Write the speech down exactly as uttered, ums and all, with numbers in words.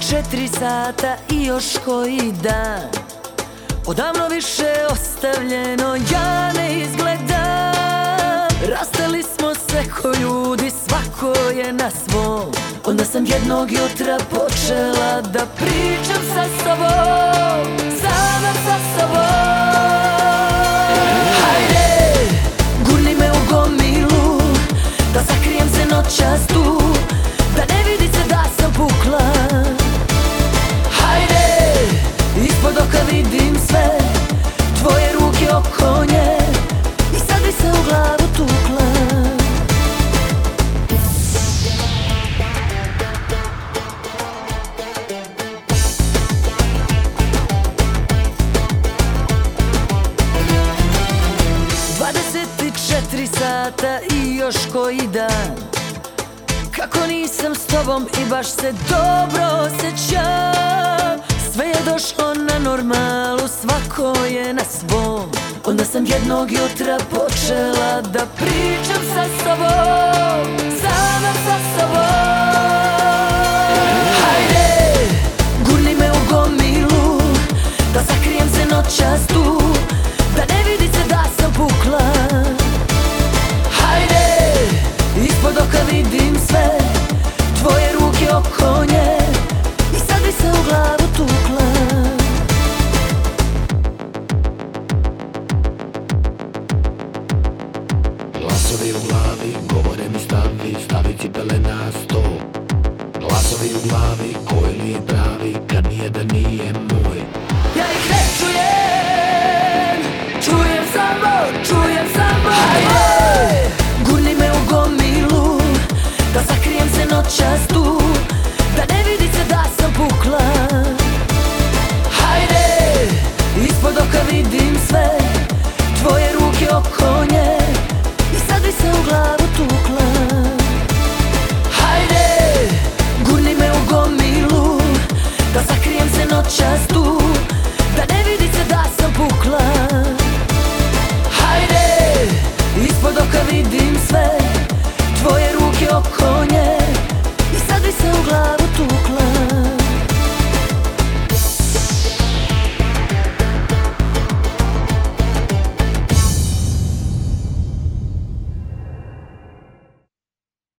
četiri sata i još koji dan. Odavno više ostavljeno ja ne izgledam. Rastali smo se ko ljudi, svako je na svom. Onda sam jednog jutra počela da pričam sa sobom, sama sa sobom. Hajde, gurni me u gomilu, da sakrijem se noćas tu, da ne vidi se da sam pukla. Hajde, ispod oka vidim sve, tvoje ruke oko nje, i sad bi se u glavu tukla. dvadeset četiri sata i još koji dan. Kako nisam s tobom i baš se dobro osjećam. Sve je došlo na normalu, svako je na svom. Onda sam jednog jutra počela da pričam sa sobom, sama sa sobom. Hajde, gurni me u gomilu, da sakrijem se noćas tu, da ne vidi se da sam pukla. Hajde, ispod oka vidim sve, tvoje ruke oko nje, i sad bi se u glavu tukla. Glasovi u glavi govore mi stavi, stavi cipele na sto. Glasovi u glavi koji nije pravi, kad nije da nije moj. Ja ih ne čujem, čujem samo, čujem samo. Hajde, gurni me u gomilu, da sakrijem se noćas tu, da ne vidi se da sam pukla. Hajde, ispod oka vidim sve,